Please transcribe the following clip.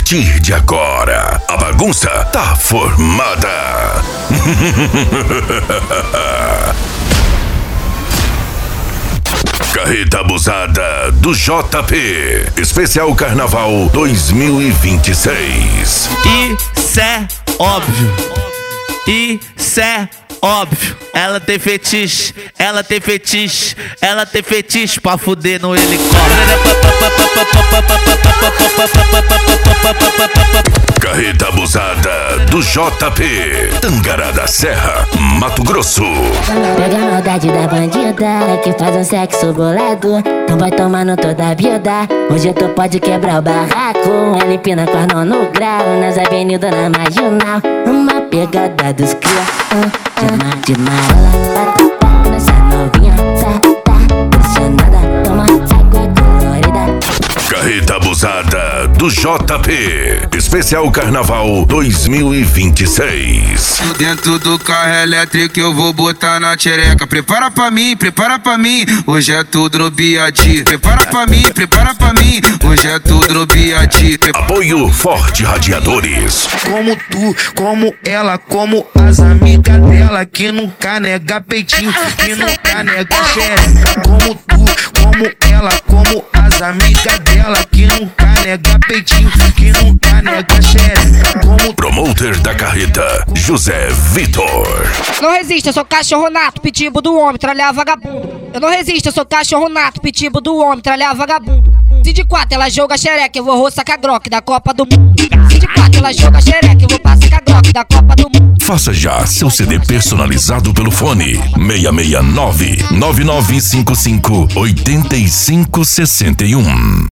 partir de agora, a bagunça tá formada. Carreta Abusada do JP, especial Carnaval 2026. Isso é óbvio. Isso é óbvio. Ela tem fetiche, ela tem fetiche, ela tem fetiche pra fuder no helicóptero. Carreta Abusada do JP, Tangará da Serra, Mato Grosso. Pega a maldade da bandida que faz um sexo bolado. Não vai tomando toda a vida. Hoje tu pode quebrar o barraco. Ela empina com a mão no grau nas avenidas na marginal. Uma pegada dos cria de mala. Essa novinha tá pressionada. Toma água colorida. Carreta Abusada do JP, especial Carnaval 2026. Dentro do carro elétrico eu vou botar na xereca. Prepara pra mim, hoje é tudo no biadi. Prepara pra mim, hoje é tudo no biadi. Apoio Forte Radiadores. Como tu, como ela, como as amigas dela que nunca nega peitinho, que nunca nega xereca. Como tu, como ela, como as amigas dela que nunca nega peitinho, que nunca nega xereca. Como Promoter da carreta, José Vitor. Não resisto, eu sou cachorro nato, pitbull do homem, tralhar vagabundo. Eu não resisto, eu sou cachorro nato, pitbull do homem, tralhar vagabundo. Se de 4 ela joga xereca, eu vou roçar com a groque da Copa do Mundo. Se de 4 ela joga xereca, eu vou passar com a groque da Copa do Mundo. Faça já seu CD personalizado pelo fone 669 9955 8561.